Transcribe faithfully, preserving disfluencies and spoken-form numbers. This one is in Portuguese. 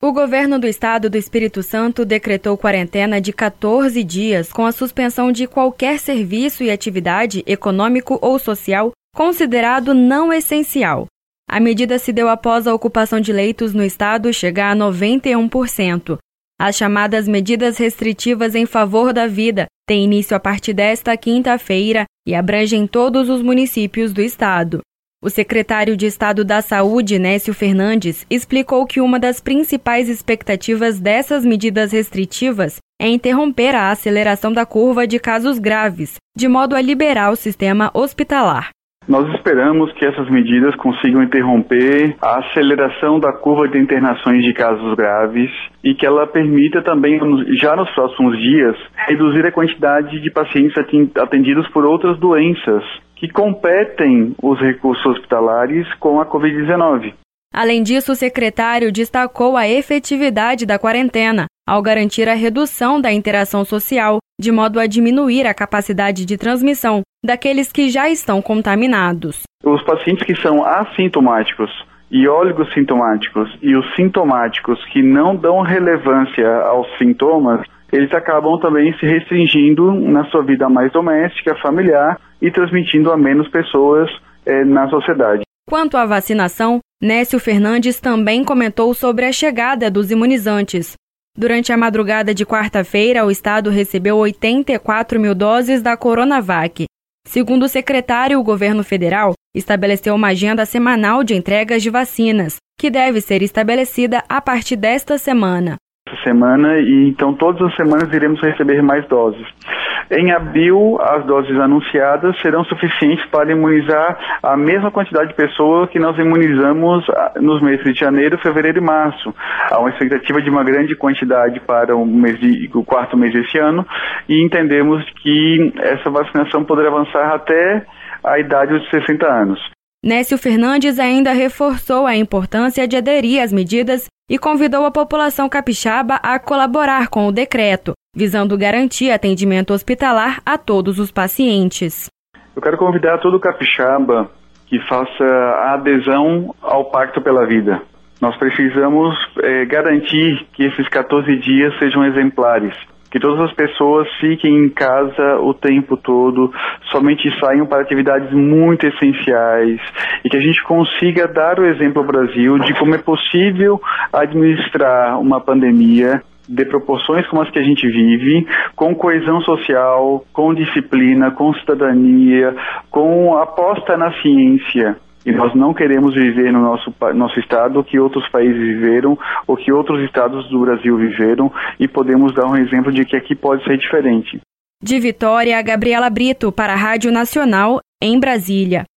O governo do estado do Espírito Santo decretou quarentena de quatorze dias com a suspensão de qualquer serviço e atividade econômico ou social considerado não essencial. A medida se deu após a ocupação de leitos no estado chegar a noventa e um por cento. As chamadas medidas restritivas em favor da vida têm início a partir desta quinta-feira e abrangem todos os municípios do estado. O secretário de Estado da Saúde, Nécio Fernandes, explicou que uma das principais expectativas dessas medidas restritivas é interromper a aceleração da curva de casos graves, de modo a liberar o sistema hospitalar. Nós esperamos que essas medidas consigam interromper a aceleração da curva de internações de casos graves e que ela permita também, já nos próximos dias, reduzir a quantidade de pacientes atendidos por outras doenças que competem os recursos hospitalares com a covid dezenove. Além disso, o secretário destacou a efetividade da quarentena, ao garantir a redução da interação social, de modo a diminuir a capacidade de transmissão daqueles que já estão contaminados. Os pacientes que são assintomáticos e oligossintomáticos e os sintomáticos que não dão relevância aos sintomas, eles acabam também se restringindo na sua vida mais doméstica, familiar e transmitindo a menos pessoas eh, na sociedade. Quanto à vacinação, Nécio Fernandes também comentou sobre a chegada dos imunizantes. Durante a madrugada de quarta-feira, o estado recebeu oitenta e quatro mil doses da Coronavac. Segundo o secretário, o governo federal estabeleceu uma agenda semanal de entregas de vacinas, que deve ser estabelecida a partir desta semana. Essa semana, e então todas as semanas iremos receber mais doses. Em abril, as doses anunciadas serão suficientes para imunizar a mesma quantidade de pessoas que nós imunizamos nos meses de janeiro, fevereiro e março. Há uma expectativa de uma grande quantidade para o, mês de, o quarto mês desse ano e entendemos que essa vacinação poderá avançar até a idade de sessenta anos. Nécio Fernandes ainda reforçou a importância de aderir às medidas e convidou a população capixaba a colaborar com o decreto, visando garantir atendimento hospitalar a todos os pacientes. Eu quero convidar todo capixaba que faça a adesão ao Pacto pela Vida. Nós precisamos é, garantir que esses quatorze dias sejam exemplares. Que todas as pessoas fiquem em casa o tempo todo, somente saiam para atividades muito essenciais e que a gente consiga dar o exemplo ao Brasil de como é possível administrar uma pandemia de proporções como as que a gente vive, com coesão social, com disciplina, com cidadania, com aposta na ciência. E nós não queremos viver no nosso, nosso estado o que outros países viveram, ou que outros estados do Brasil viveram, e podemos dar um exemplo de que aqui pode ser diferente. De Vitória, Gabriela Brito, para a Rádio Nacional, em Brasília.